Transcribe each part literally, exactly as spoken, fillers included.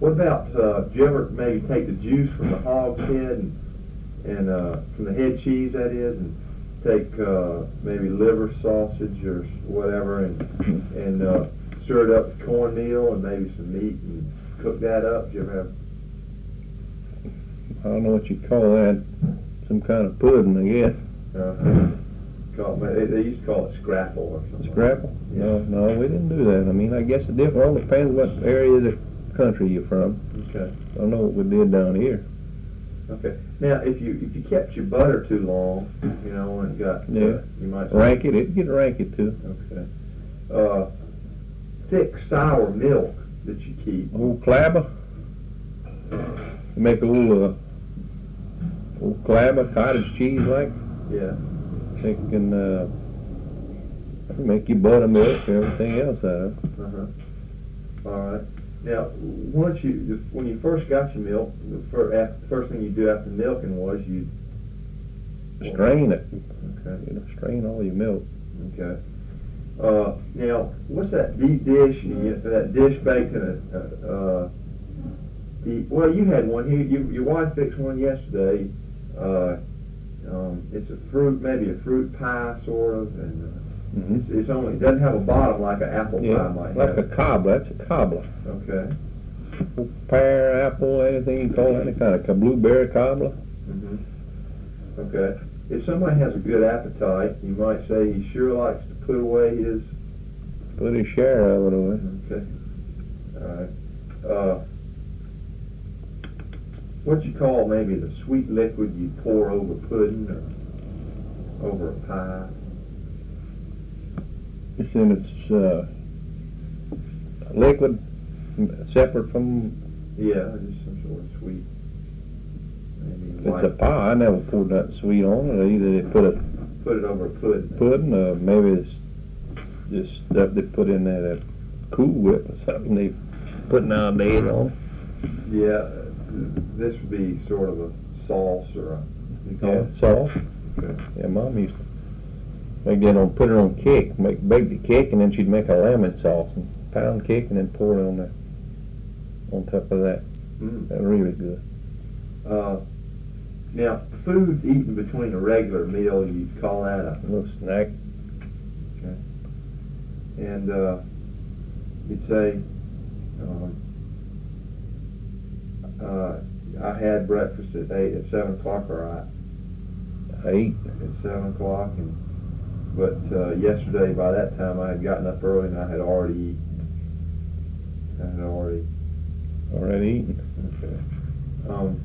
What about, uh, do you ever maybe take the juice from the hog's head and, and uh, from the head cheese, that is, and take uh, maybe liver sausage or whatever and and uh, stir it up with cornmeal and maybe some meat and cook that up? Do you ever have? I don't know what you call that. Some kind of pudding, I guess. Uh, call, they, they used to call it scrapple or something. Scrapple? Like that. No, no, we didn't do that. I mean, I guess it different. All depends what area of the country you're from. Okay. I don't know what we did down here. Okay. Now, if you if you kept your butter too long, you know, and it got Yeah. uh, you might say, Rank it. It'd get ranky too. Okay. Uh, thick sour milk that you keep. Old clabber. You make a little uh, old clabber, cottage cheese like. Yeah. Thinking uh, make your buttermilk and everything else out of it. Uh huh. All right. Now, once you when you first got your milk, the first, after, the first thing you do after milking was you Strain it. Okay. You know, strain all your milk. Okay. Uh, now, what's that deep dish? You get that dish baked in a, uh, deep, well, you had one here. You, your wife fixed one yesterday. Uh, um, it's a fruit, maybe a fruit pie, sort of, and uh, Mm-hmm. it's, it's only it doesn't have a bottom like an apple Yeah, pie might like have. a cobbler. That's a cobbler. Okay. Pear, apple, anything you call it, any kind of a blueberry cobbler. Mm-hmm. Okay. If somebody has a good appetite, you might say he sure likes to put away his. Put his share of it away. Okay. All right. Uh, what you call maybe the sweet liquid you pour over pudding or over a pie? It's in its uh, liquid, separate from. Yeah, just some sort of sweet. Maybe If it's white. a pie, I never poured nothing sweet on it. Either they put a Put it over a pudding. pudding, or maybe it's just stuff they put in there, that Cool Whip or something they put nowadays on. Yeah, this would be sort of a sauce or a. You call Yeah, it? sauce. Okay. Yeah, Mom used to make that on, put it on cake, make bake the cake, and then she'd make a lemon sauce and pound cake, and then pour it on there, on top of that. Mm. That was really good. Uh, now, food eaten between a regular meal, you call that a. A little snack. Okay. And uh, you'd say, um, uh, I had breakfast at eight, at seven o'clock, or I Eight. at seven o'clock, and but uh, yesterday by that time I had gotten up early and I had already eaten. I had already. Already eaten. Okay. Um,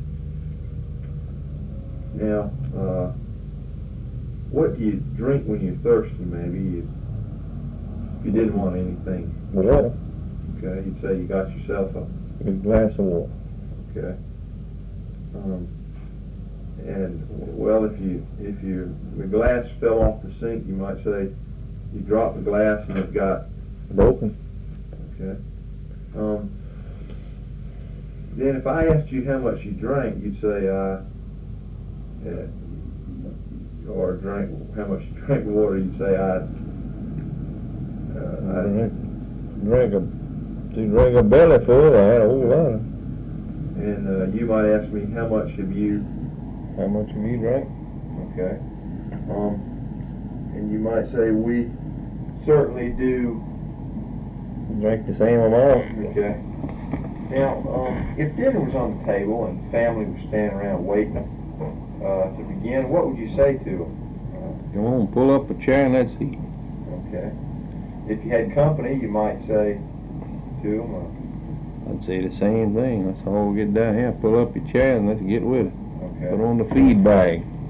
now, uh, what do you drink when you're thirsty? Maybe you, if you didn't want anything. Water. Okay, you'd say you got yourself a. A glass of water. Okay. Um, and well, if you if you the glass fell off the sink, you might say you dropped the glass and it got Broken. okay. Um, then if I asked you how much you drank, you'd say I. Uh, or drank how much you drank of water, you'd say I. Uh, I Drank, drank a, to drink a belly full, I had a whole lot of. and uh, you might ask me how much have you. How much have you drank? Okay. Um, and you might say we certainly do. Drank the same amount. Okay. Now, um, if dinner was on the table and family was standing around waiting uh, to begin, what would you say to them? Come on, pull up a chair and let's eat. Uh, okay. If you had company, you might say to them. Uh, I'd say the same thing. Let's all get down here, pull up your chair and let's get with it. okay. Put on the feed bag.